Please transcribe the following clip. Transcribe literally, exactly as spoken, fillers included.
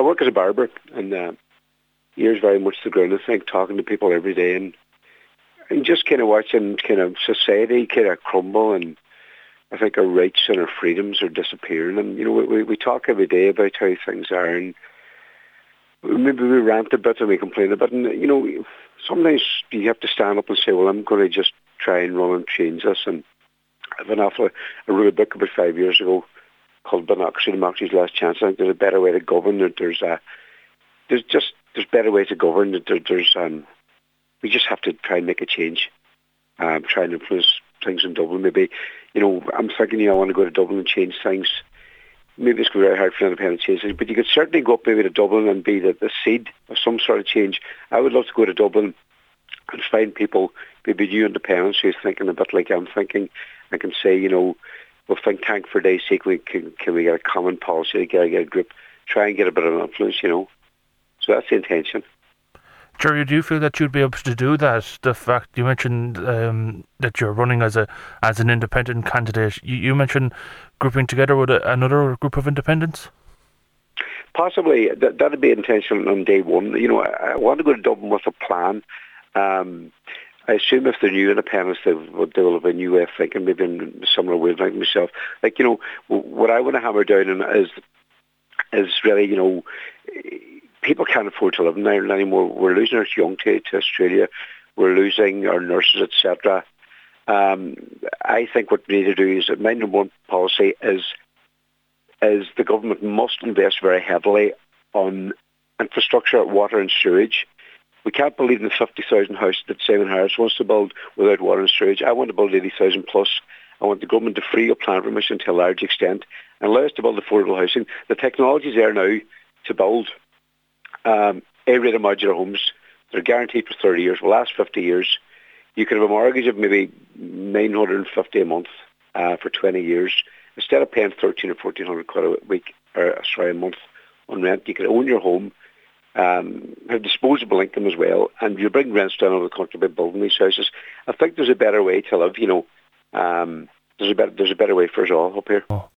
work as a barber, and uh, ears very much to the ground, I think, talking to people every day, and, and just kind of watching kind of society kind of crumble, and I think our rights and our freedoms are disappearing. And, you know, we, we talk every day about how things are, and maybe we rant a bit and we complain a bit. And, you know, sometimes you have to stand up and say, well, I'm going to just try and run and change this. And I've an awful, I wrote a book about five years ago called Democracy, Democracy's Last Chance. I think there's a better way to govern. There's a, there's just, there's better ways to govern. There, there's, um, we just have to try and make a change, um, try and influence things in Dublin. Maybe, you know, I'm thinking, you know, I want to go to Dublin and change things. Maybe it's going to be very hard for independent change things, but you could certainly go up maybe to Dublin and be the, the seed of some sort of change. I would love to go to Dublin and find people, maybe new independents who's thinking a bit like I'm thinking, and can say, you know, well, think tank for days sake, we can, can we get a common policy together, get a group, try and get a bit of influence, you know. So that's the intention. Jerry, do you feel that you'd be able to do that? The fact you mentioned um, that you're running as a as an independent candidate, you, you mentioned grouping together with a, another group of independents? Possibly. That that'd be intention on day one. You know, I, I want to go to Dublin with a plan. Um, I assume if they're new independents, they will, they will have a new way of thinking, maybe in similar ways like myself. Like, you know, what I want to hammer down on is, is really, you know, people can't afford to live in Ireland anymore. We're losing our young to, to Australia. We're losing our nurses, et cetera. Um, I think what we need to do is, my number one policy is, is the government must invest very heavily on infrastructure, water and sewage. We can't believe in the fifty thousand houses that Simon Harris wants to build without water and sewage. I want to build eighty thousand plus. I want the government to free up plan permission to a large extent and allow us to build affordable housing. The technology is there now to build um, A-rated modular homes. They're guaranteed for thirty years, will last fifty years. You could have a mortgage of maybe nine hundred fifty a month uh, for twenty years. Instead of paying thirteen or fourteen hundred quid a week, or sorry, a month on rent, you could own your home, um, have disposable income as well, and you bring rents down over the country by building these houses. I think there's a better way to live, you know. Um, there's a better, there's a better way for us all up here. Oh.